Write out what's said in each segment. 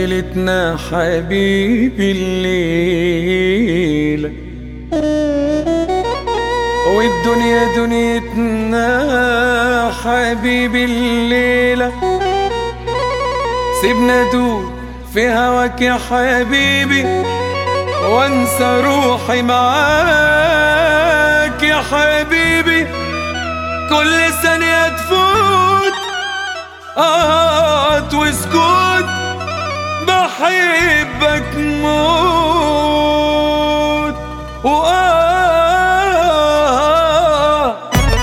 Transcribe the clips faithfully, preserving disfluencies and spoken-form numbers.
ليلتنا حبيبي الليلة، والدنيا دنيتنا حبيبي الليلة. سيبنا دوب في هواك يا حبيبي، وانسى روحي معاك يا حبيبي. كل ثانية تفوت قط وسكوت، بحبك موت وآه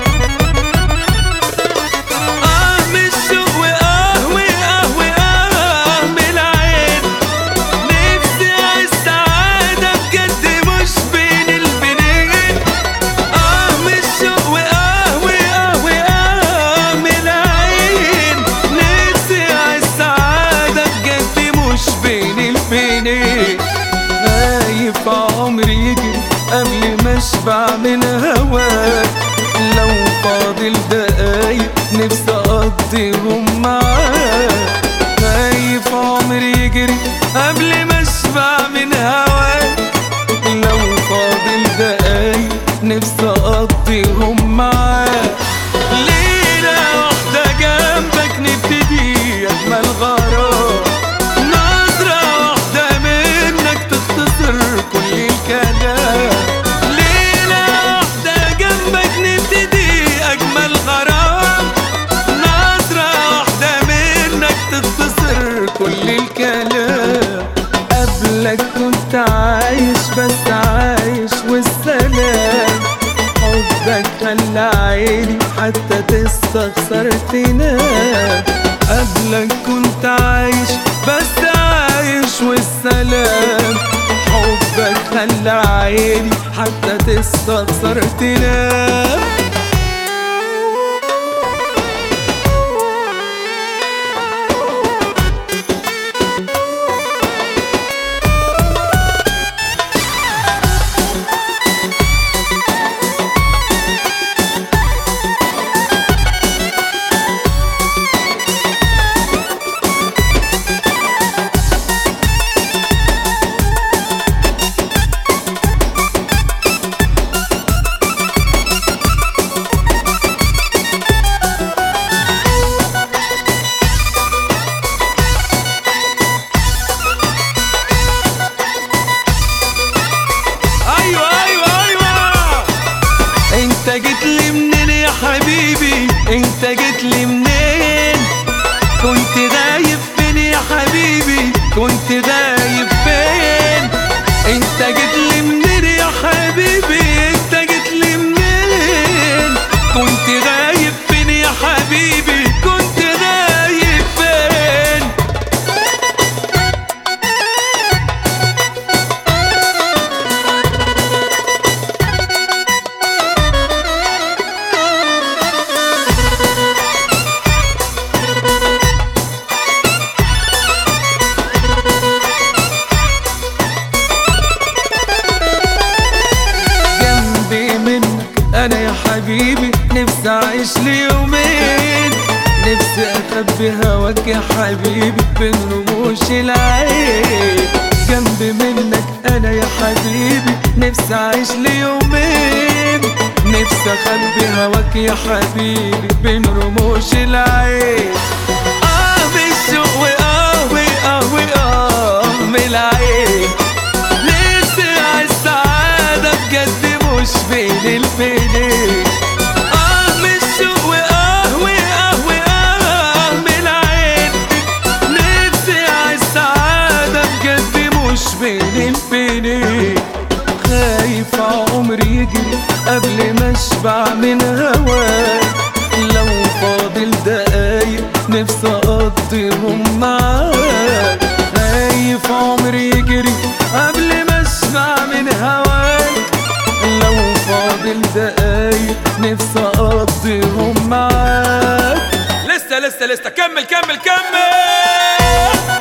آه من الشوق وآه وآه وآه من العين. نفسي أعيش سعادة بجد مش بين البنين. آه من الشوق وآه وآه وآه من العين. نفسي أعيش سعادة بجد مش بين البنين. خايف عمري يجري قبل ما اشبع من هواك. لو فاضل دقايق نفسي اقضيهم معاك. خايف عمري يجري قبل ما اشبع من هواك. لو فاضل دقايق نفسي اقضيهم معاك. ليلة واحدة جنبك نبتدي اجمل غرام. نظرة واحدة منك تختصر كل الكلام. ليلة واحدة جنبك نبتدي اجمل غرام. نظرة واحدة منك تختصر كل الكلام. قبلك كنت عايش بس عايش والسلام. حبك خلى عيني حتى تستخسر تنام. قبلك كنت عايش بس عايش والسلام. حبك خلى عيني حتى تستخسر تنام. انت جيت لي منين يا حبيبي؟ انت جيت لي منين؟ كنت غايب فين يا حبيبي؟ كنت غايب فين؟ انت جيت لي منين يا حبيبي؟ انت جيت لي منين؟ كنت غايب فين يا حبيبي؟ كنت غايب فين؟ أنا يا حبيبي نفسي أعيش لي يومين. نفسي أخبي هواك يا حبيبي بين رموش العين. جنب منك أنا يا حبيبي نفسي أعيش لي يومين. نفسي أخبي هواك يا حبيبي بين رموش العين. آه بالشوق وآه وآه وآه من العين. نفسي أعيش سعادة بجد مش بين البنين. آه من الشوق وآه وآه وآه من العين. نفسي أعيش سعادة بجد مش بين البنين. خايف عمري يجري قبل ما اشبع من هواك. لو فاضل دقايق نفسي اقضيهم معاك. خايف عمري يجري قبل ما اشبع من هواك. لو فاضل دقايق نفسي اقضيهم معاك. لسه لسه لسه كمل كمل كمل.